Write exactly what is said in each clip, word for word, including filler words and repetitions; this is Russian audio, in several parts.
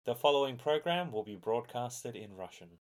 The following program will be broadcasted in Russian.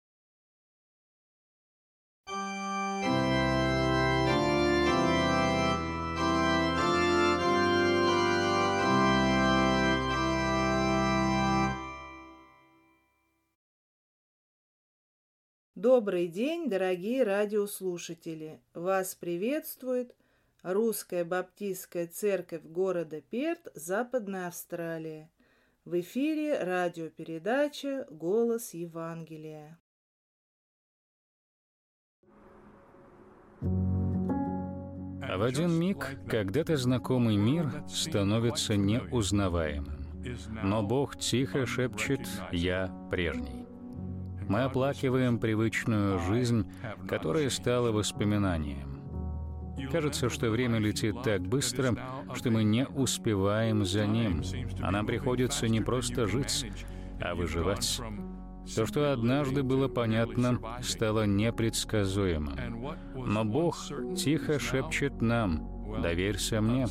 Добрый день, дорогие радиослушатели! Вас приветствует Русская Баптистская Церковь города Перт, Западная Австралия. В эфире радиопередача «Голос Евангелия». В один миг когда-то знакомый мир становится неузнаваемым. Но Бог тихо шепчет «Я прежний». Мы оплакиваем привычную жизнь, которая стала воспоминанием. Кажется, что время летит так быстро, что мы не успеваем за ним, а нам приходится не просто жить, а выживать. То, что однажды было понятно, стало непредсказуемым. Но Бог тихо шепчет нам «Доверься мне».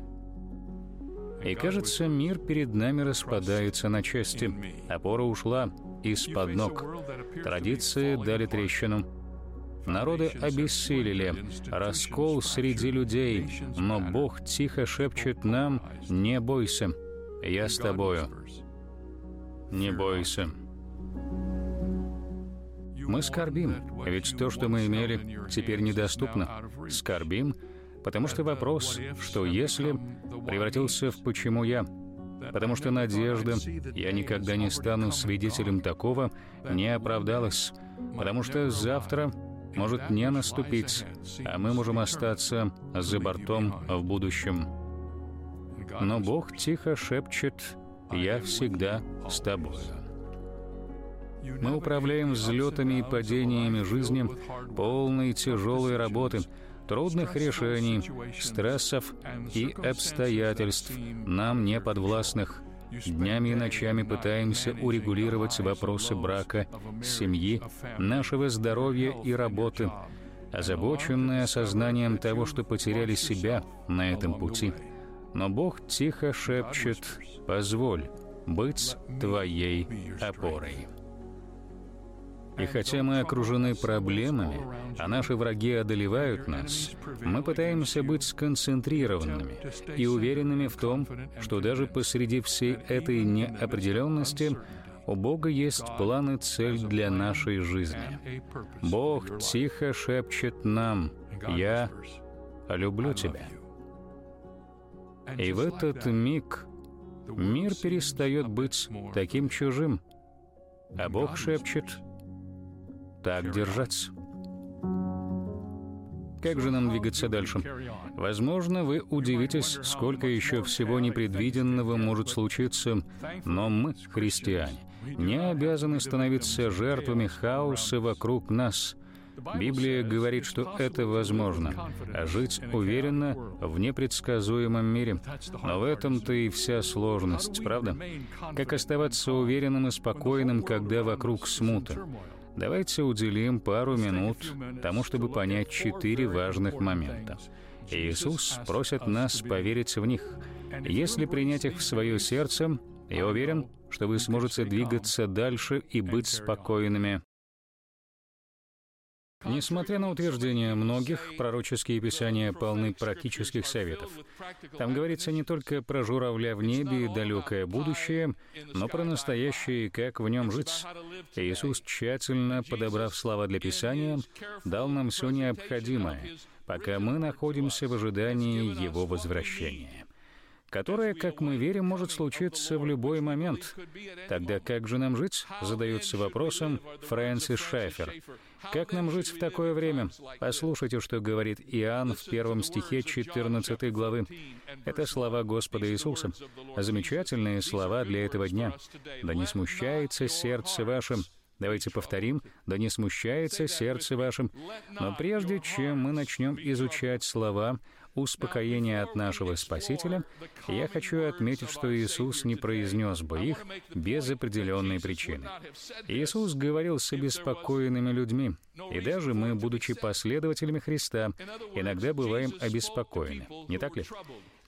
И кажется, мир перед нами распадается на части. Опора ушла из-под ног. Традиции дали трещину. Народы обессилели, раскол среди людей. Но Бог тихо шепчет нам «Не бойся, я с тобою». Не бойся. Мы скорбим, ведь то, что мы имели, теперь недоступно. Скорбим, потому что вопрос, что если, превратился в «почему я?». Потому что надежда, я никогда не стану свидетелем такого, не оправдалась. Потому что завтра может не наступить, а мы можем остаться за бортом в будущем. Но Бог тихо шепчет «Я всегда с тобой». Мы управляем взлетами и падениями жизни, полной тяжелой работы, трудных решений, стрессов и обстоятельств, нам не подвластных. Днями и ночами пытаемся урегулировать вопросы брака, семьи, нашего здоровья и работы, озабоченные осознанием того, что потеряли себя на этом пути. Но Бог тихо шепчет «Позволь быть твоей опорой». И хотя мы окружены проблемами, а наши враги одолевают нас, мы пытаемся быть сконцентрированными и уверенными в том, что даже посреди всей этой неопределенности у Бога есть план и цель для нашей жизни. Бог тихо шепчет нам «Я люблю тебя». И в этот миг мир перестает быть таким чужим, а Бог шепчет «Так держаться». Как же нам двигаться дальше? Возможно, вы удивитесь, сколько еще всего непредвиденного может случиться, но мы, христиане, не обязаны становиться жертвами хаоса вокруг нас. Библия говорит, что это возможно, а жить уверенно в непредсказуемом мире. Но в этом-то и вся сложность, правда? Как оставаться уверенным и спокойным, когда вокруг смута? Давайте уделим пару минут тому, чтобы понять четыре важных момента. Иисус просит нас поверить в них. Если принять их в свое сердце, я уверен, что вы сможете двигаться дальше и быть спокойными. Несмотря на утверждения многих, пророческие писания полны практических советов. Там говорится не только про журавля в небе и далекое будущее, но про настоящее и как в нем жить. Иисус, тщательно подобрав слова для Писания, дал нам все необходимое, пока мы находимся в ожидании Его возвращения, которое, как мы верим, может случиться в любой момент. Тогда как же нам жить? Задается вопросом Фрэнсис Шаффер. Как нам жить в такое время? Послушайте, что говорит Иоанн в первом стихе четырнадцатой главы. Это слова Господа Иисуса. Замечательные слова для этого дня. «Да не смущается сердце ваше». Давайте повторим: «Да не смущается сердце вашим». Но прежде чем мы начнем изучать слова успокоения от нашего Спасителя, я хочу отметить, что Иисус не произнес бы их без определенной причины. Иисус говорил с обеспокоенными людьми, и даже мы, будучи последователями Христа, иногда бываем обеспокоены, не так ли?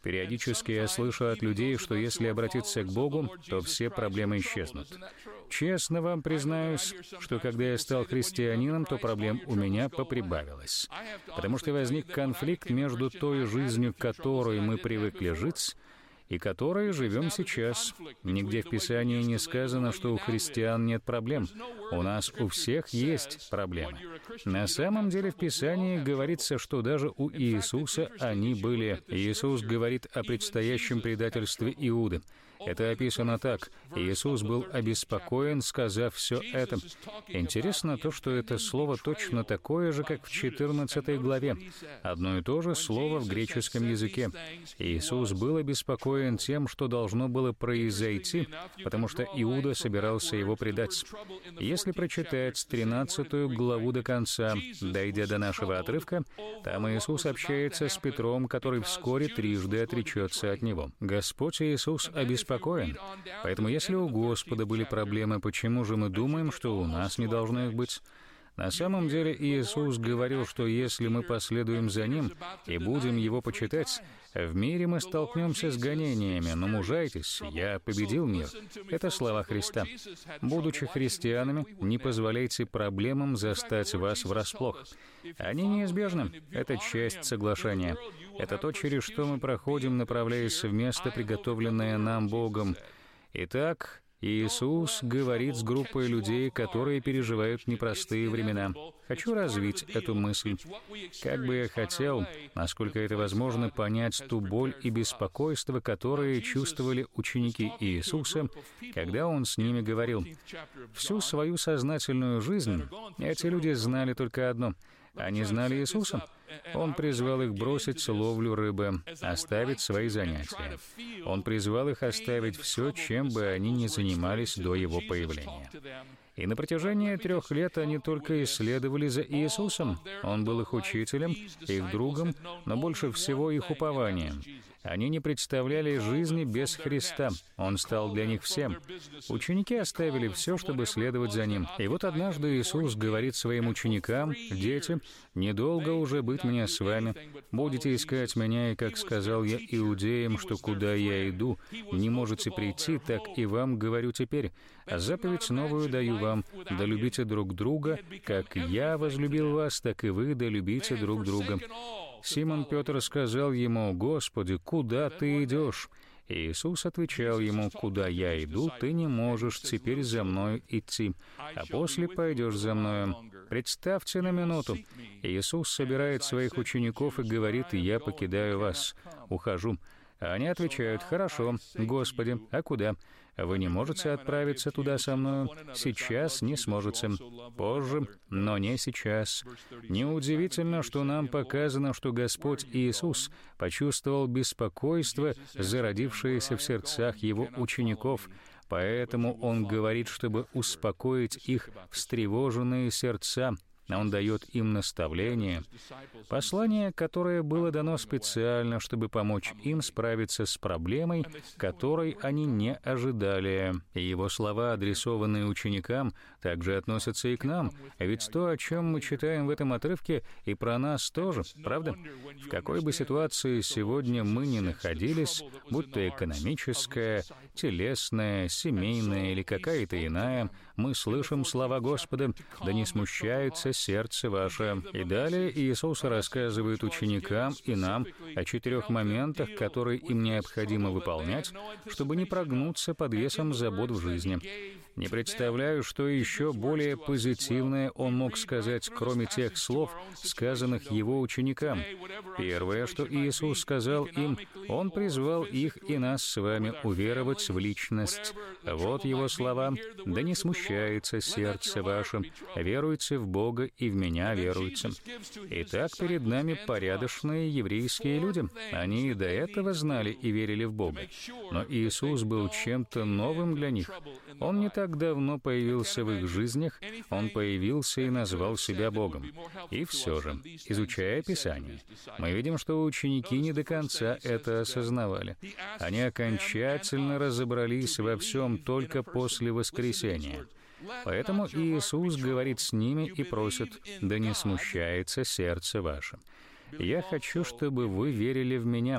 Периодически я слышу от людей, что если обратиться к Богу, то все проблемы исчезнут. Честно вам признаюсь, что когда я стал христианином, то проблем у меня поприбавилось. Потому что возник конфликт между той жизнью, которой мы привыкли жить, и которой живем сейчас. Нигде в Писании не сказано, что у христиан нет проблем. У нас у всех есть проблемы. На самом деле в Писании говорится, что даже у Иисуса они были. Иисус говорит о предстоящем предательстве Иуды. Это описано так. Иисус был обеспокоен, сказав все это. Интересно то, что это слово точно такое же, как в четырнадцатой главе. Одно и то же слово в греческом языке. Иисус был обеспокоен тем, что должно было произойти, потому что Иуда собирался его предать. Если прочитать тринадцатую главу до конца, дойдя до нашего отрывка, там Иисус общается с Петром, который вскоре трижды отречется от него. Господь Иисус обеспокоен. Поэтому если у Господа были проблемы, почему же мы думаем, что у нас не должно их быть? На самом деле Иисус говорил, что если мы последуем за Ним и будем Его почитать, в мире мы столкнемся с гонениями, но мужайтесь, я победил мир. Это слова Христа. Будучи христианами, не позволяйте проблемам застать вас врасплох. Они неизбежны. Это часть соглашения. Это то, через что мы проходим, направляясь в место, приготовленное нам Богом. Итак, Иисус говорит с группой людей, которые переживают непростые времена. Хочу развить эту мысль. Как бы я хотел, насколько это возможно, понять ту боль и беспокойство, которые чувствовали ученики Иисуса, когда Он с ними говорил. Всю свою сознательную жизнь эти люди знали только одно — они знали Иисуса. Он призвал их бросить ловлю рыбы, оставить свои занятия. Он призвал их оставить все, чем бы они ни занимались до Его появления. И на протяжении трех лет они только исследовали за Иисусом. Он был их учителем, их другом, но больше всего их упованием. Они не представляли жизни без Христа. Он стал для них всем. Ученики оставили все, чтобы следовать за Ним. И вот однажды Иисус говорит своим ученикам: «Дети, недолго уже быть мне с вами. Будете искать меня, и, как сказал я иудеям, что куда я иду, не можете прийти, так и вам говорю теперь. А заповедь новую даю вам: да любите друг друга, как я возлюбил вас, так и вы да любите друг друга». Симон Петр сказал ему: «Господи, куда ты идешь?» Иисус отвечал ему: «Куда я иду, ты не можешь теперь за мною идти, а после пойдешь за мною». Представьте на минуту, Иисус собирает своих учеников и говорит: «Я покидаю вас, ухожу». Они отвечают: «Хорошо, Господи, а куда? Вы не можете отправиться туда со мною? Сейчас не сможете. Позже, но не сейчас». Неудивительно, что нам показано, что Господь Иисус почувствовал беспокойство, зародившееся в сердцах Его учеников. Поэтому Он говорит, чтобы успокоить их встревоженные сердца. Он дает им наставление, послание, которое было дано специально, чтобы помочь им справиться с проблемой, которой они не ожидали. И Его слова, адресованные ученикам, также относятся и к нам. Ведь то, о чем мы читаем в этом отрывке, и про нас тоже, правда? В какой бы ситуации сегодня мы ни находились, будь то экономическая, телесная, семейная или какая-то иная, мы слышим слова Господа: «Да не смущается сердце ваше». И далее Иисус рассказывает ученикам и нам о четырех моментах, которые им необходимо выполнять, чтобы не прогнуться под весом забот в жизни. Не представляю, что еще более позитивное Он мог сказать, кроме тех слов, сказанных Его ученикам. Первое, что Иисус сказал им, Он призвал их и нас с вами уверовать в личность. Вот Его слова: «Да не смущается сердце ваше, веруйте в Бога и в Меня веруйте». Итак, перед нами порядочные еврейские люди. Они и до этого знали и верили в Бога. Но Иисус был чем-то новым для них. Он не так давно появился в их жизнях, Он появился и назвал себя Богом. И все же, изучая Писание, мы видим, что ученики не до конца это осознавали. Они окончательно разобрались во всем только после воскресения. Поэтому Иисус говорит с ними и просит: «Да не смущается сердце ваше». Я хочу, чтобы вы верили в Меня.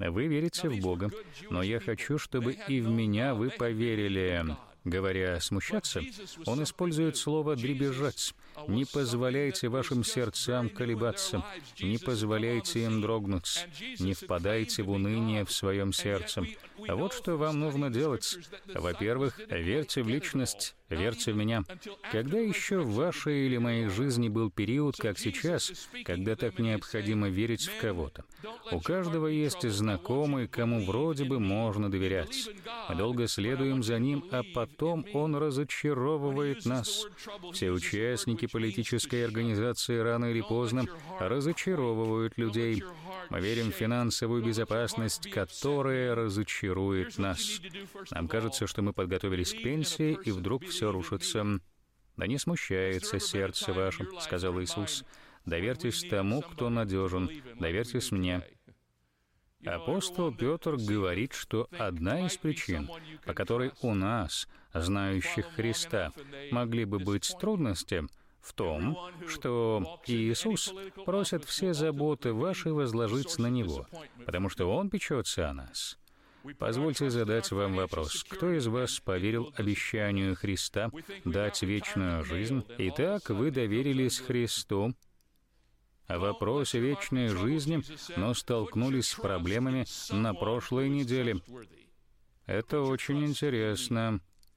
Вы верите в Бога, но я хочу, чтобы и в меня вы поверили. Говоря «смущаться», он использует слово «дребезжать». Не позволяйте вашим сердцам колебаться, не позволяйте им дрогнуть, не впадайте в уныние в своем сердце. А вот что вам нужно делать. Во-первых, верьте в личность, верьте в меня. Когда еще в вашей или моей жизни был период, как сейчас, когда так необходимо верить в кого-то? У каждого есть знакомый, кому вроде бы можно доверять. Мы долго следуем за ним, а потом он разочаровывает нас. Все участники политической организации рано или поздно разочаровывают людей. Мы верим в финансовую безопасность, которая разочарует нас. Нам кажется, что мы подготовились к пенсии, и вдруг все рушится. «Да не смущается сердце ваше», — сказал Иисус. «Доверьтесь тому, кто надежен, доверьтесь мне». Апостол Петр говорит, что одна из причин, по которой у нас, знающих Христа, могли бы быть трудности, в том, что Иисус просит все заботы ваши возложить на Него, потому что Он печется о нас. Позвольте задать вам вопрос. Кто из вас поверил обещанию Христа дать вечную жизнь? Итак, вы доверились Христу в вопросе вечной жизни, но столкнулись с проблемами на прошлой неделе. Это очень интересно.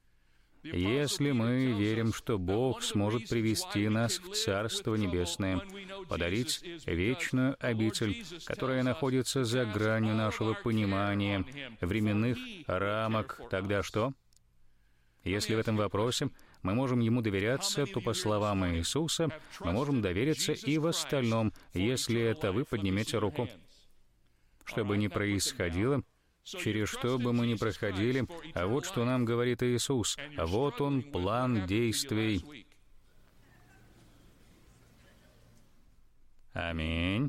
Если мы верим, что Бог сможет привести нас в Царство Небесное, подарить вечную обитель, которая находится за гранью нашего понимания, временных рамок, тогда что? Если в этом вопросе мы можем Ему доверяться, то, по словам Иисуса, мы можем довериться и в остальном, если это вы поднимете руку. Что бы ни происходило, через что бы мы ни проходили, а вот что нам говорит Иисус. Вот Он, план действий. Аминь.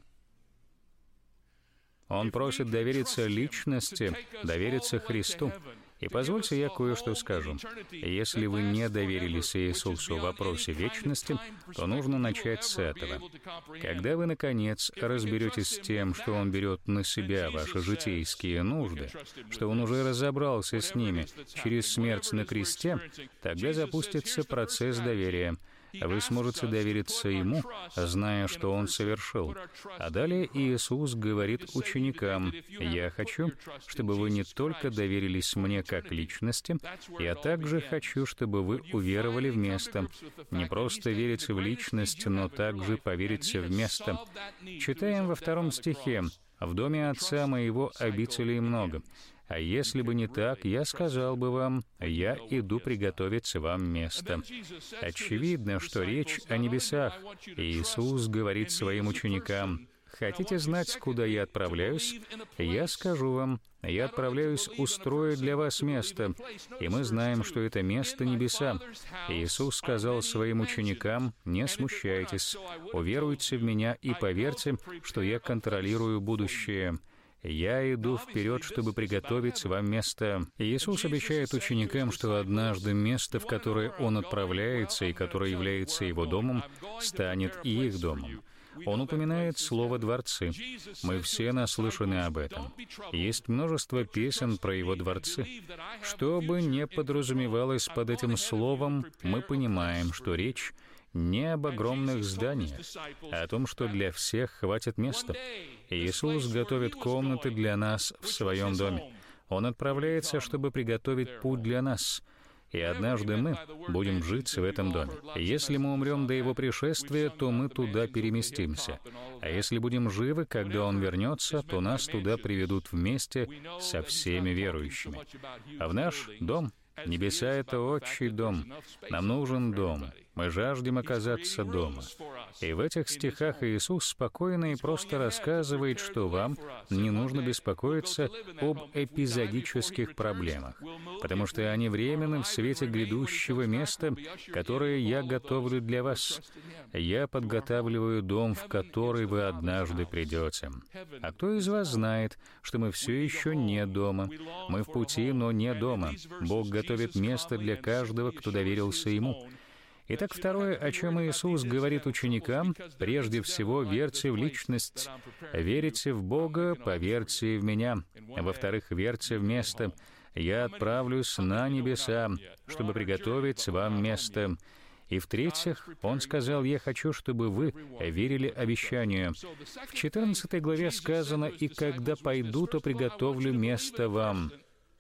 Он просит довериться личности, довериться Христу. И позвольте я кое-что скажу. Если вы не доверились Иисусу в вопросе вечности, то нужно начать с этого. Когда вы, наконец, разберетесь с тем, что Он берет на себя ваши житейские нужды, что Он уже разобрался с ними через смерть на кресте, тогда запустится процесс доверия. Вы сможете довериться Ему, зная, что Он совершил. А далее Иисус говорит ученикам: «Я хочу, чтобы вы не только доверились Мне как личности, я также хочу, чтобы вы уверовали в место. Не просто верите в личность, но также поверите в место». Читаем во втором стихе: «В доме Отца Моего обителей много. А если бы не так, я сказал бы вам: я иду приготовить вам место». Очевидно, что речь о небесах. Иисус говорит своим ученикам: «Хотите знать, куда я отправляюсь? Я скажу вам. Я отправляюсь устроить для вас место». И мы знаем, что это место — небеса. Иисус сказал своим ученикам: «Не смущайтесь, уверуйте в Меня и поверьте, что Я контролирую будущее. Я иду вперед, чтобы приготовить вам место». Иисус обещает ученикам, что однажды место, в которое Он отправляется и которое является Его домом, станет и их домом. Он упоминает слово «дворцы». Мы все наслышаны об этом. Есть множество песен про Его дворцы. Что бы ни подразумевалось под этим словом, мы понимаем, что речь не об огромных зданиях, а о том, что для всех хватит места. Иисус готовит комнаты для нас в Своем доме. Он отправляется, чтобы приготовить путь для нас. И однажды мы будем жить в этом доме. Если мы умрем до Его пришествия, то мы туда переместимся. А если будем живы, когда Он вернется, то нас туда приведут вместе со всеми верующими. А в наш дом, небеса — это отчий дом. Нам нужен дом. Мы жаждем оказаться дома. И в этих стихах Иисус спокойно и просто рассказывает, что вам не нужно беспокоиться об эпизодических проблемах, потому что они временны в свете грядущего места, которое Я готовлю для вас. Я подготавливаю дом, в который вы однажды придете. А кто из вас знает, что мы все еще не дома? Мы в пути, но не дома. Бог готовит место для каждого, кто доверился Ему. Итак, второе, о чем Иисус говорит ученикам, прежде всего, верьте в личность, верите в Бога, поверьте в Меня. Во-вторых, верьте в место. Я отправлюсь на небеса, чтобы приготовить вам место. И в-третьих, Он сказал, «Я хочу, чтобы вы верили обещанию». В четырнадцатой главе сказано, «И когда пойду, то приготовлю место вам.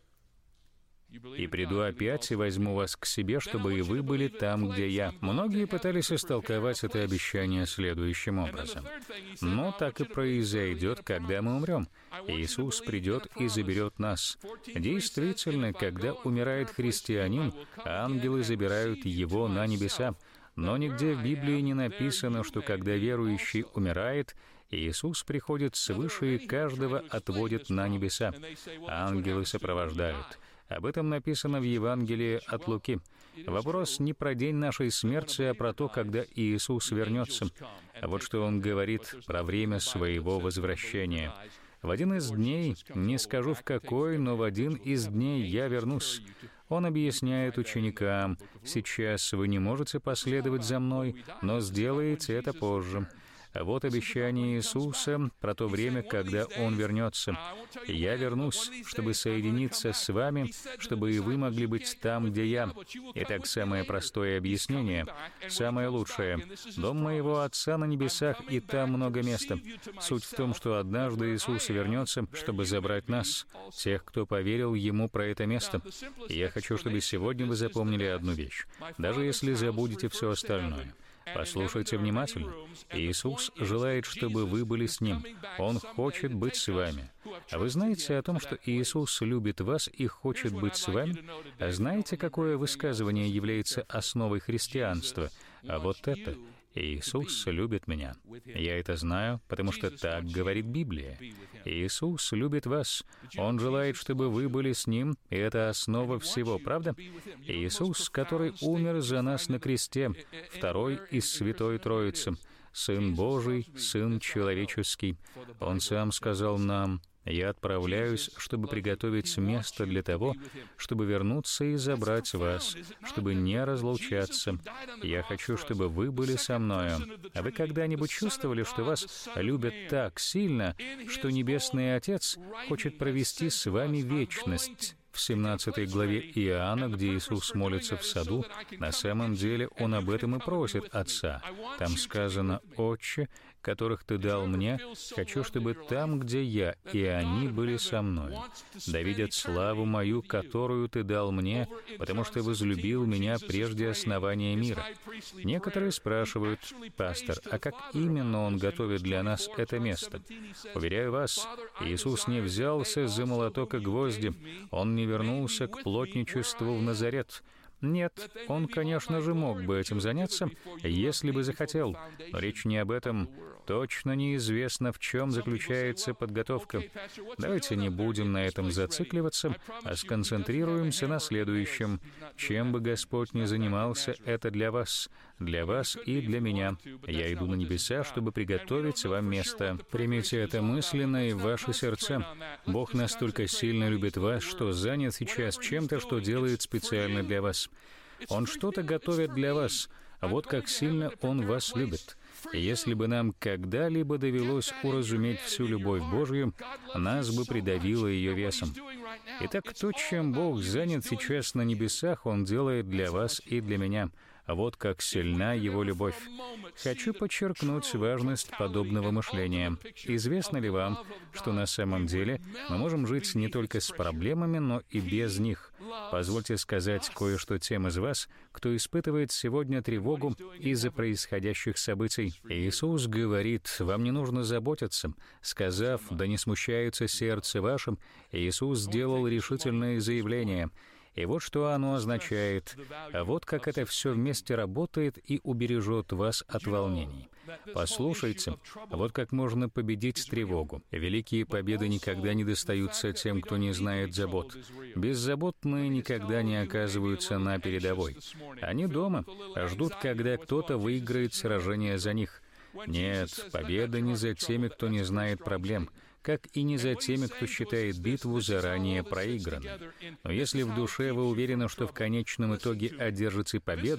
И приду опять и возьму вас к себе, чтобы и вы были там, где я». Многие пытались истолковать это обещание следующим образом. Но так и произойдет, когда мы умрем. Иисус придет и заберет нас. Действительно, когда умирает христианин, ангелы забирают его на небеса. Но нигде в Библии не написано, что когда верующий умирает, Иисус приходит свыше и каждого отводит на небеса. Ангелы сопровождают. Об этом написано в Евангелии от Луки. Вопрос не про день нашей смерти, а про то, когда Иисус вернется. А вот что Он говорит про время Своего возвращения. «В один из дней, не скажу в какой, но в один из дней я вернусь». Он объясняет ученикам, «Сейчас вы не можете последовать за Мной, но сделаете это позже». Вот обещание Иисуса про то время, когда Он вернется. «Я вернусь, чтобы соединиться с вами, чтобы и вы могли быть там, где Я». Итак, самое простое объяснение, самое лучшее. «Дом моего Отца на небесах, и там много места». Суть в том, что однажды Иисус вернется, чтобы забрать нас, тех, кто поверил Ему про это место. И я хочу, чтобы сегодня вы запомнили одну вещь, даже если забудете все остальное. Послушайте внимательно. Иисус желает, чтобы вы были с Ним. Он хочет быть с вами. А вы знаете о том, что Иисус любит вас и хочет быть с вами? А знаете, какое высказывание является основой христианства? А вот это: «Иисус любит меня». Я это знаю, потому что так говорит Библия. Иисус любит вас. Он желает, чтобы вы были с Ним, и это основа всего, правда? Иисус, который умер за нас на кресте, второй из Святой Троицы, Сын Божий, Сын человеческий. Он Сам сказал нам: «Я отправляюсь, чтобы приготовить место для того, чтобы вернуться и забрать вас, чтобы не разлучаться. Я хочу, чтобы вы были со мною». А вы когда-нибудь чувствовали, что вас любят так сильно, что Небесный Отец хочет провести с вами вечность? В семнадцатой главе Иоанна, где Иисус молится в саду, на самом деле Он об этом и просит Отца. Там сказано: «Отче, которых Ты дал мне, хочу, чтобы там, где я, и они были со мной. Да видят славу мою, которую Ты дал мне, потому что возлюбил меня прежде основания мира». Некоторые спрашивают: «Пастор, а как именно Он готовит для нас это место?» Уверяю вас, Иисус не взялся за молоток и гвозди, Он не вернулся к плотничеству в Назарет. Нет, Он, конечно же, мог бы этим заняться, если бы захотел, но речь не об этом. Точно неизвестно, в чем заключается подготовка. Давайте не будем на этом зацикливаться, а сконцентрируемся на следующем. Чем бы Господь ни занимался, это для вас, для вас и для меня. Я иду на небеса, чтобы приготовить вам место. Примите это мысленно и в ваши сердца. Бог настолько сильно любит вас, что занят сейчас чем-то, что делает специально для вас. Он что-то готовит для вас. Вот как сильно Он вас любит. И если бы нам когда-либо довелось уразуметь всю любовь Божью, нас бы придавило ее весом. Итак, то, чем Бог занят сейчас на небесах, Он делает для вас и для меня. Вот как сильна Его любовь. Хочу подчеркнуть важность подобного мышления. Известно ли вам, что на самом деле мы можем жить не только с проблемами, но и без них? Позвольте сказать кое-что тем из вас, кто испытывает сегодня тревогу из-за происходящих событий. Иисус говорит: «Вам не нужно заботиться». Сказав: «Да не смущается сердце вашим», Иисус сделал решительное заявление. И вот что оно означает. А вот как это все вместе работает и убережет вас от волнений. Послушайте, вот как можно победить тревогу. Великие победы никогда не достаются тем, кто не знает забот. Беззаботные никогда не оказываются на передовой. Они дома, ждут, когда кто-то выиграет сражение за них. Нет, победа не за теми, кто не знает проблем, как и не за теми, кто считает битву заранее проигранной. Но если в душе вы уверены, что в конечном итоге одержите победу,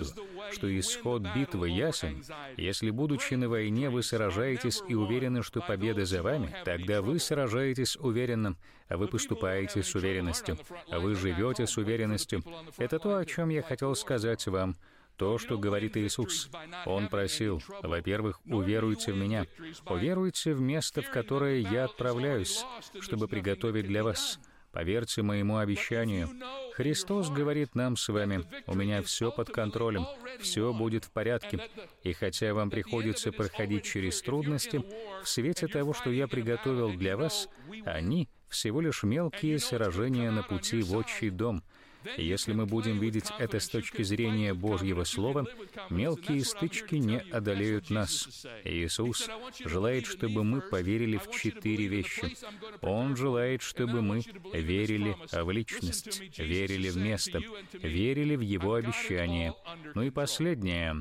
что исход битвы ясен, если, будучи на войне, вы сражаетесь и уверены, что победа за вами, тогда вы сражаетесь уверенно, а вы поступаете с уверенностью, а вы живете с уверенностью. Это то, о чем я хотел сказать вам. То, что говорит Иисус. Он просил, во-первых, уверуйте в Меня, уверуйте в место, в которое я отправляюсь, чтобы приготовить для вас. Поверьте моему обещанию. Христос говорит нам с вами, у меня все под контролем, все будет в порядке. И хотя вам приходится проходить через трудности, в свете того, что я приготовил для вас, они всего лишь мелкие сражения на пути в отчий дом. И если мы будем видеть это с точки зрения Божьего Слова, мелкие стычки не одолеют нас. Иисус желает, чтобы мы поверили в четыре вещи. Он желает, чтобы мы верили в личность, верили в место, верили в Его обещание. Ну и последнее.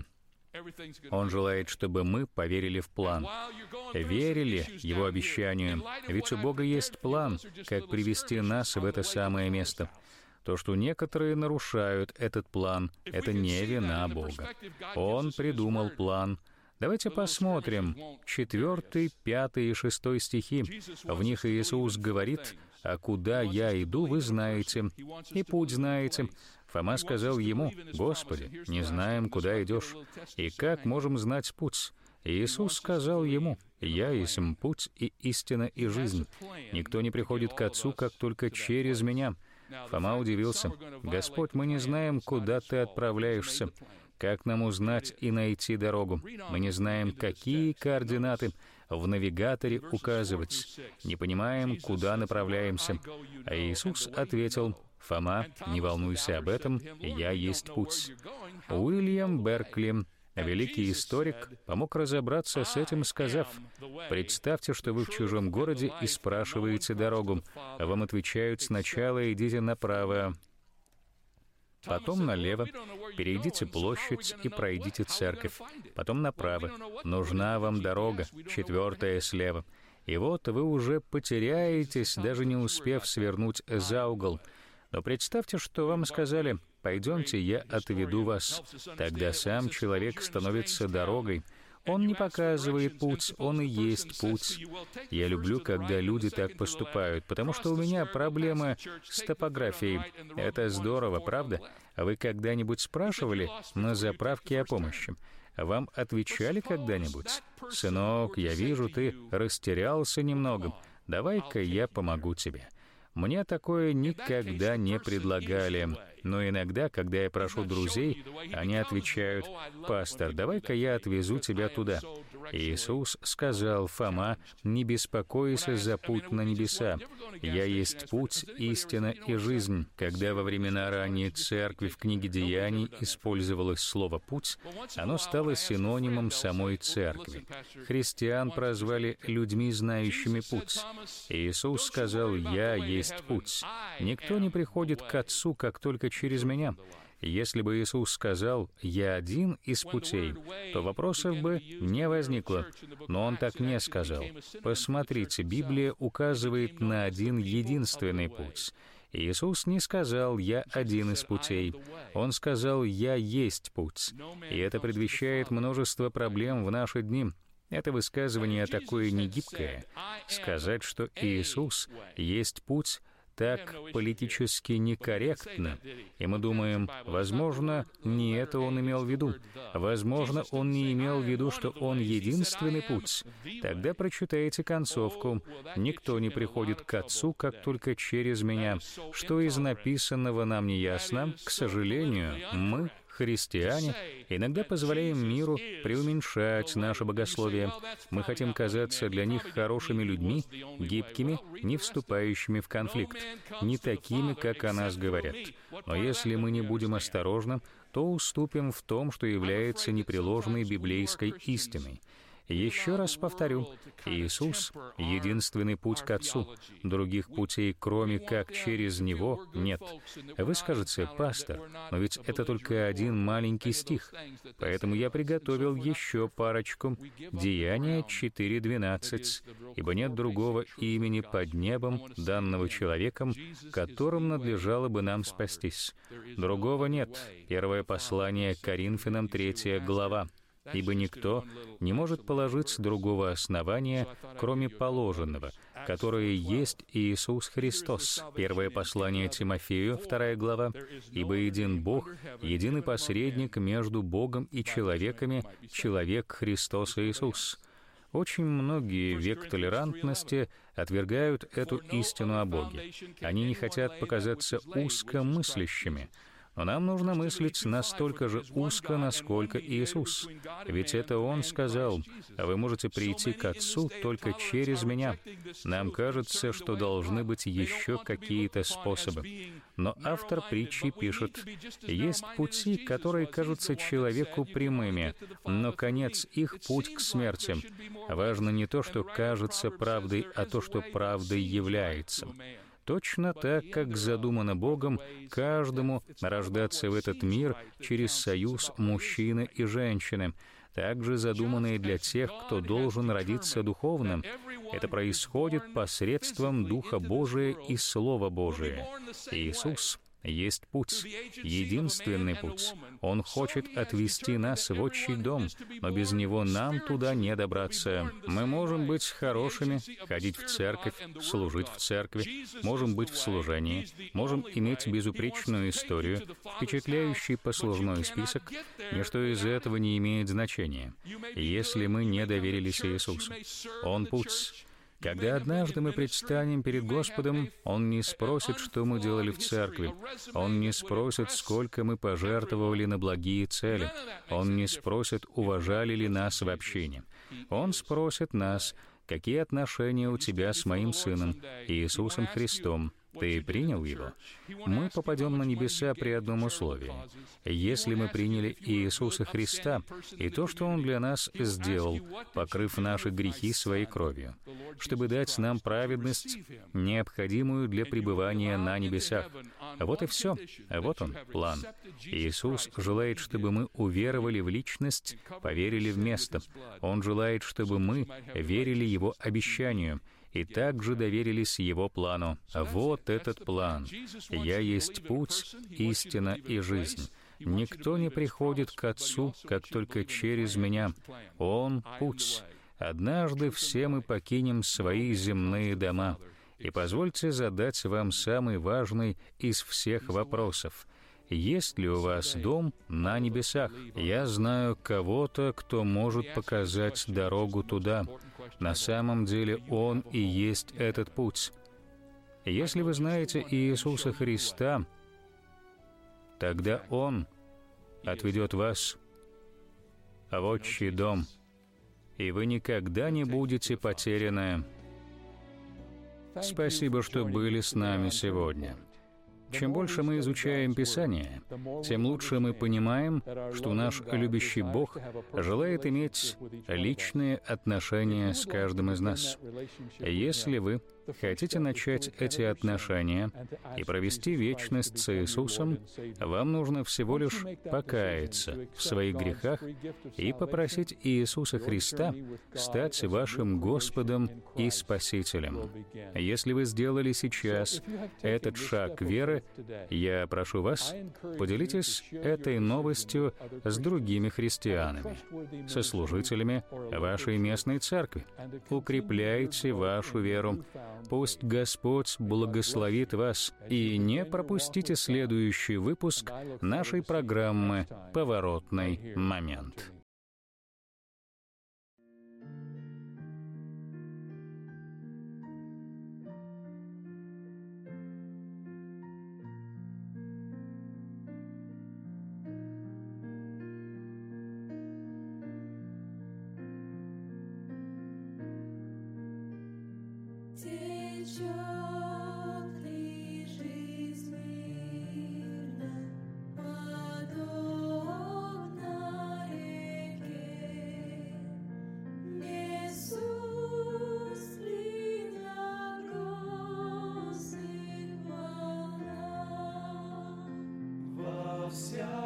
Он желает, чтобы мы поверили в план, верили Его обещанию. Ведь у Бога есть план, как привести нас в это самое место. То, что некоторые нарушают этот план, это не вина Бога. Он придумал план. Давайте посмотрим четвертый, пятый и шестой стихи. В них Иисус говорит: «А куда я иду, вы знаете, и путь знаете». Фома сказал ему: «Господи, не знаем, куда идешь, и как можем знать путь?» Иисус сказал ему: «Я есть путь и истина и жизнь. Никто не приходит к Отцу, как только через Меня». Фома удивился: «Господь, мы не знаем, куда Ты отправляешься. Как нам узнать и найти дорогу? Мы не знаем, какие координаты в навигаторе указывать. Не понимаем, куда направляемся». А Иисус ответил: «Фома, не волнуйся об этом, я есть путь». Уильям Беркли, великий историк, помог разобраться с этим, сказав: «Представьте, что вы в чужом городе и спрашиваете дорогу, а вам отвечают: сначала идите направо, потом налево, перейдите площадь и пройдите церковь, потом направо, нужна вам дорога, четвертая слева. И вот вы уже потеряетесь, даже не успев свернуть за угол. Но представьте, что вам сказали: пойдемте, я отведу вас». Тогда сам человек становится дорогой. Он не показывает путь, он и есть путь. Я люблю, когда люди так поступают, потому что у меня проблема с топографией. Это здорово, правда? Вы когда-нибудь спрашивали на заправке о помощи? Вам отвечали когда-нибудь: «Сынок, я вижу, ты растерялся немного. Давай-ка я помогу тебе». Мне такое никогда не предлагали. Но иногда, когда я прошу друзей, они отвечают: «Пастор, давай-ка я отвезу тебя туда». Иисус сказал: «Фома, не беспокойся за путь на небеса. Я есть путь, истина и жизнь». Когда во времена ранней церкви в книге Деяний использовалось слово «путь», оно стало синонимом самой церкви. Христиан прозвали людьми, знающими путь. Иисус сказал: «Я есть путь. Никто не приходит к Отцу, как только через Меня». Если бы Иисус сказал: «Я один из путей», то вопросов бы не возникло. Но Он так не сказал. Посмотрите, Библия указывает на один единственный путь. Иисус не сказал: «Я один из путей». Он сказал: «Я есть путь». И это предвещает множество проблем в наши дни. Это высказывание такое негибкое. Сказать, что Иисус есть путь, так политически некорректно. И мы думаем: возможно, не это Он имел в виду. Возможно, Он не имел в виду, что Он единственный путь. Тогда прочитайте концовку: «Никто не приходит к Отцу, как только через Меня». Что из написанного нам не ясно, к сожалению, мы, христиане, иногда позволяем миру преуменьшать наше богословие. Мы хотим казаться для них хорошими людьми, гибкими, не вступающими в конфликт, не такими, как о нас говорят. Но если мы не будем осторожны, то уступим в том, что является непреложной библейской истиной. Еще раз повторю, Иисус — единственный путь к Отцу. Других путей, кроме как через Него, нет. Вы скажете: «Пастор, но ведь это только один маленький стих». Поэтому я приготовил еще парочку. Деяния четыре двенадцать. «Ибо нет другого имени под небом, данного человеком, которым надлежало бы нам спастись». Другого нет. Первое послание к Коринфянам, третья глава. «Ибо никто не может положить другого основания, кроме положенного, которое есть Иисус Христос». Первое послание Тимофею, вторая глава. «Ибо един Бог, единый посредник между Богом и человеками, человек Христос Иисус». Очень многие в век толерантности отвергают эту истину о Боге. Они не хотят показаться узкомыслящими. Но нам нужно мыслить настолько же узко, насколько Иисус. Ведь это Он сказал: «Вы можете прийти к Отцу только через Меня». Нам кажется, что должны быть еще какие-то способы. Но автор притчи пишет: «Есть пути, которые кажутся человеку прямыми, но конец их — путь к смерти. Важно не то, что кажется правдой, а то, что правдой является». Точно так, как задумано Богом каждому рождаться в этот мир через союз мужчины и женщины, также задумано и для тех, кто должен родиться духовным. Это происходит посредством Духа Божия и Слова Божия. Иисус есть путь, единственный путь. Он хочет отвести нас в отчий дом, но без Него нам туда не добраться. Мы можем быть хорошими, ходить в церковь, служить в церкви, можем быть в служении, можем иметь безупречную историю, впечатляющий послужной список. Ничто из этого не имеет значения, если мы не доверились Иисусу. Он путь. Когда однажды мы предстанем перед Господом, Он не спросит, что мы делали в церкви. Он не спросит, сколько мы пожертвовали на благие цели. Он не спросит, уважали ли нас в общине. Он спросит нас: какие отношения у тебя с моим Сыном, Иисусом Христом? Ты принял Его? Мы попадем на небеса при одном условии. Если мы приняли Иисуса Христа и то, что Он для нас сделал, покрыв наши грехи Своей кровью, чтобы дать нам праведность, необходимую для пребывания на небесах. Вот и все. Вот он, план. Иисус желает, чтобы мы уверовали в личность, поверили в место. Он желает, чтобы мы верили Его обещанию и также доверились Его плану. Вот этот план. «Я есть путь, истина и жизнь. Никто не приходит к Отцу, как только через Меня. Он — путь». Однажды все мы покинем свои земные дома. И позвольте задать вам самый важный из всех вопросов. Есть ли у вас дом на небесах? Я знаю кого-то, кто может показать дорогу туда. На самом деле Он и есть этот путь. Если вы знаете Иисуса Христа, тогда Он отведет вас в отчий дом, и вы никогда не будете потеряны. Спасибо, что были с нами сегодня. Чем больше мы изучаем Писание, тем лучше мы понимаем, что наш любящий Бог желает иметь личные отношения с каждым из нас. Если вы хотите начать эти отношения и провести вечность с Иисусом, вам нужно всего лишь покаяться в своих грехах и попросить Иисуса Христа стать вашим Господом и Спасителем. Если вы сделали сейчас этот шаг веры, я прошу вас, поделитесь этой новостью с другими христианами, со служителями вашей местной церкви. Укрепляйте вашу веру. Пусть Господь благословит вас. И не пропустите следующий выпуск нашей программы «Поворотный момент». Течет ли жизнь мирно, подобно реке? вся